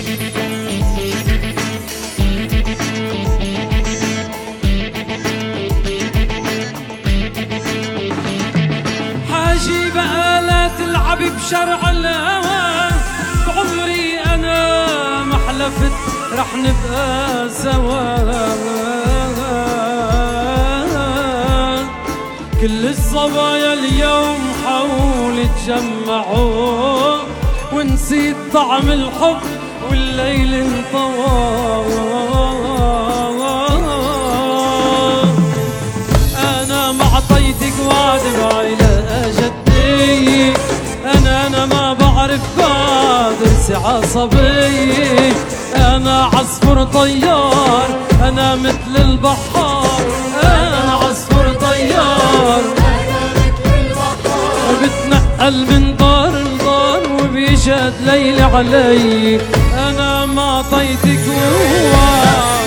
حاجي بقى لا تلعبي بشرع الهوى، بعمري انا ما حلفت رح نبقى سوا. كل الصبايا اليوم حاولوا تجمعوا، ونسيت طعم الحب والليل انطوى. انا ما عطيتك وعد بعيلة جدي، انا ما بعرف قادر عصبي. انا عصفور طيار، انا مثل البحار، انا عصفور طيار، أنا مثل البحار. بتنقل من دار لدار وبيشهد ليل علي. انا ما عطيتك وعد.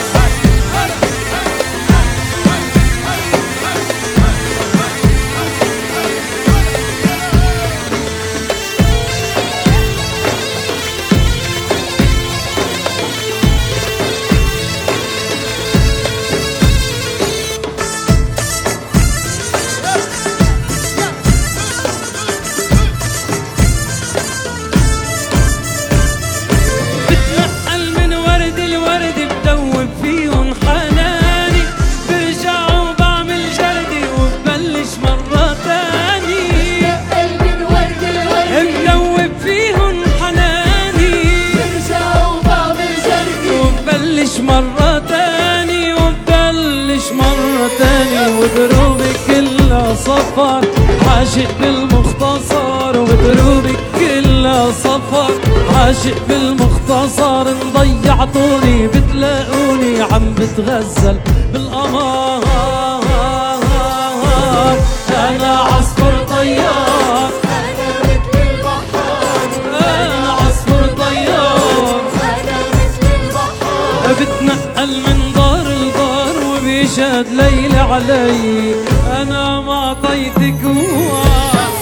مرة تاني وبدلش مرة تاني، ودروبك كلها صفر عاشق بالمختصر، ودروبك كلها صفر عاشق بالمختصر. ضيعتوني بتلاقوني عم بتغزل بالقمر. أنا عصفور طيار، أنا مثل البحار، أنا عصفور طيار، أنا مثل البحار. بتنقل من دار لدار وبيشهد ليل علي. انا ما عطيتك وعد.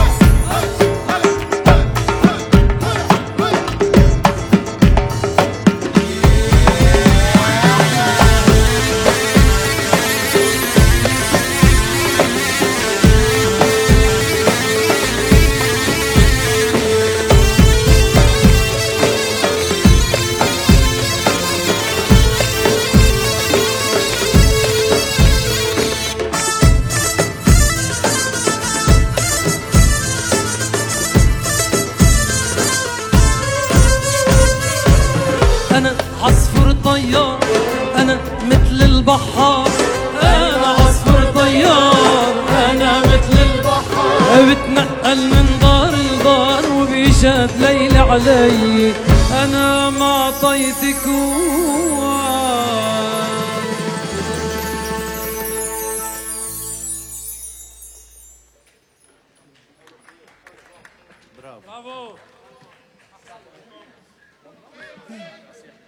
أنا عصفور طيار، أنا مثل البحار، أنا عصفور طيار، أنا مثل البحار، بتنقل من دار لدار وبيشهد ليل علي. أنا ما عطيتك وعد. برافو.